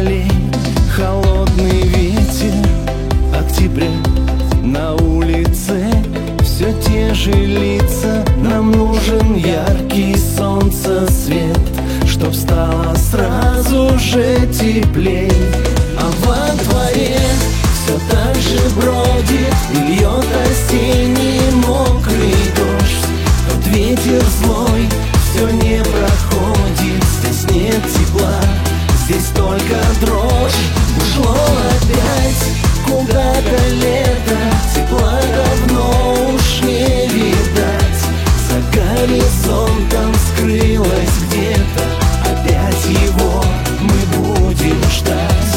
полей. Холодный ветер октября, на улице все те же лица. Нам нужен яркий солнцесвет, чтоб стало сразу же теплей. А во дворе все так же бродит и льет осенний мокрый дождь. Тот ветер злой все не проходит. Здесь нет тепла, здесь только дрожь. Ушло опять куда-то лето, тепла давно уж не видать. За горизонтом скрылось где-то, опять его мы будем ждать.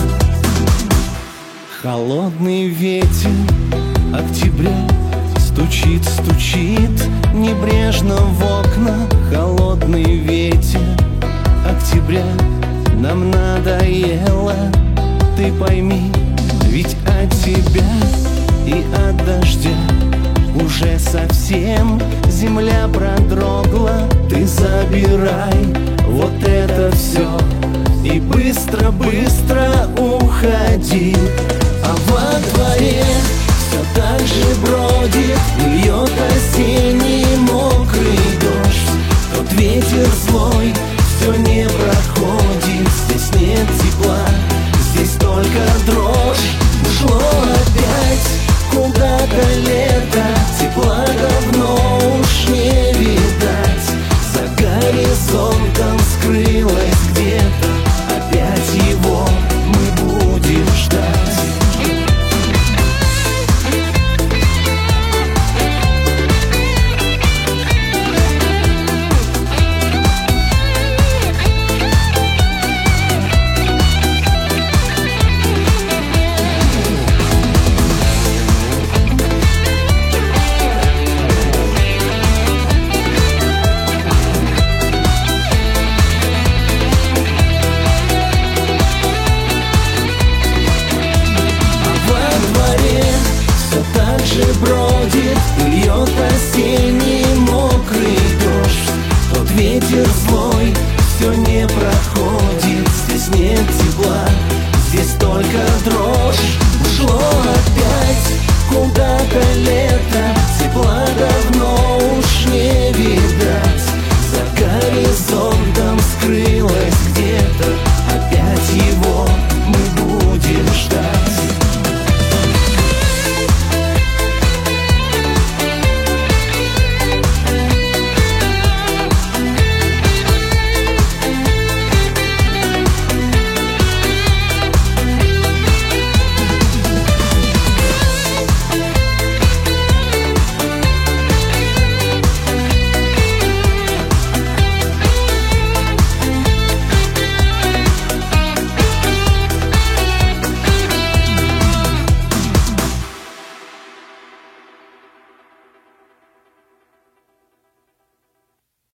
Холодный ветер октября стучит, стучит небрежно в окна. Холодный ветер октября, нам надоело, ты пойми, ведь от тебя и от дождя уже совсем земля продрогла. Ты забирай вот это все и быстро-быстро уходи. А во дворе все так же бродит и льет осенний мокрый дождь. Тот ветер злой все не проходит. Здесь нет тепла, здесь только дрожь. Ушло опять куда-то лето, тепла давно уж не видать. За горизонтом скрылось где-то, опять его мы будем ждать. Бродит и льет осенний мокрый дождь. Тот ветер злой все не проходит. Здесь нет тепла, здесь только дрожь. Ушло опять куда-то лето, тепла давно уж не видать. За горизонтом скрылось где-то, опять его